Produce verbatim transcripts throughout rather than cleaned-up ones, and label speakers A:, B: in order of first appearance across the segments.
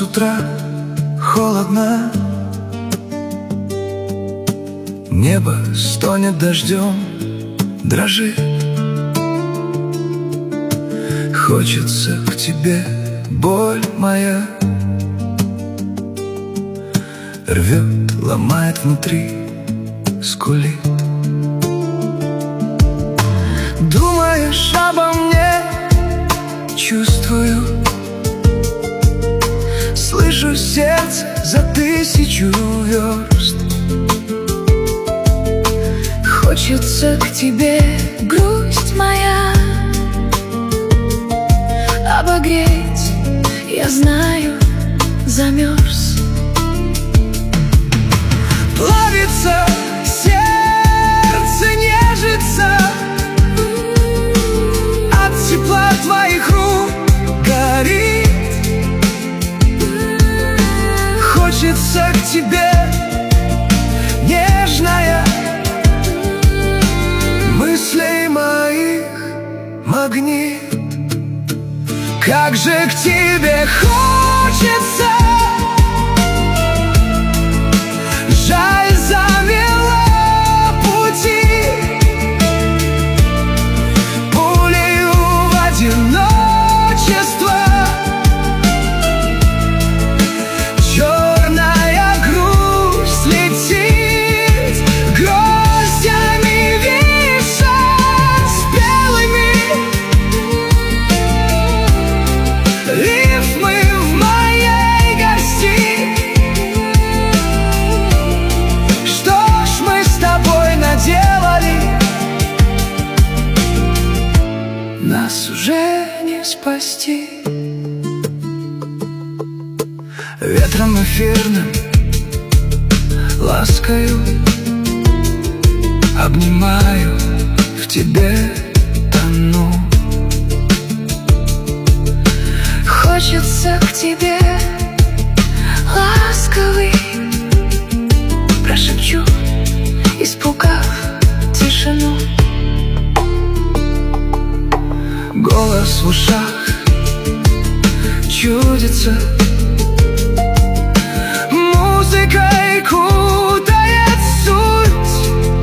A: утра холодно, небо стонет дождем, дрожит. Хочется к тебе, боль моя рвет, ломает внутри, скулит. Думаешь обо мне, чувствую, слышу сердце за тысячу верст.
B: Хочется к тебе, грусть моя, обогреть, я знаю, замерз.
A: Плавится сердце, нежится от тепла твоих рук, горит. Хочется к тебе, нежная, мыслей моих магнит. Как же к тебе хочется, жаль, замела пути, пулею в одиночество. Черная грусть летит, гроздями вишен с белыми рифмы в моей горсти. Что ж мы с тобой наделали? Нас уже не спасти. Ветром эфирным ласкаю, обнимаю, в тебе тону.
B: Хочется к тебе, ласковый, прошепчу, испугав тишину.
A: Голос в ушах чудится, музыкой кутает суть.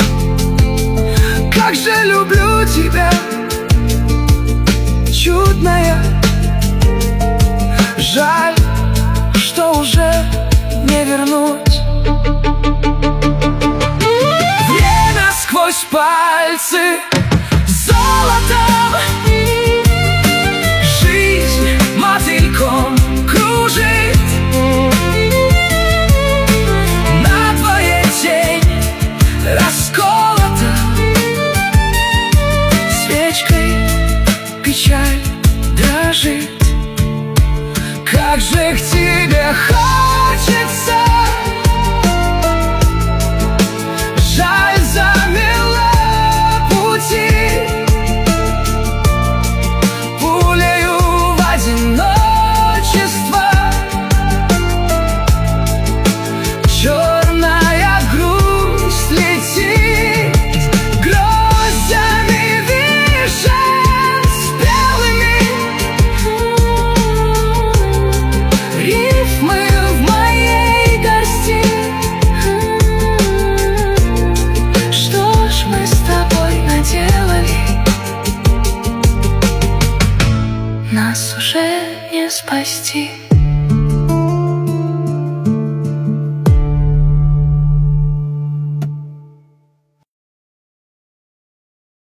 A: Как же люблю тебя, чудная. Жаль, что уже не вернуть. Время сквозь пальцы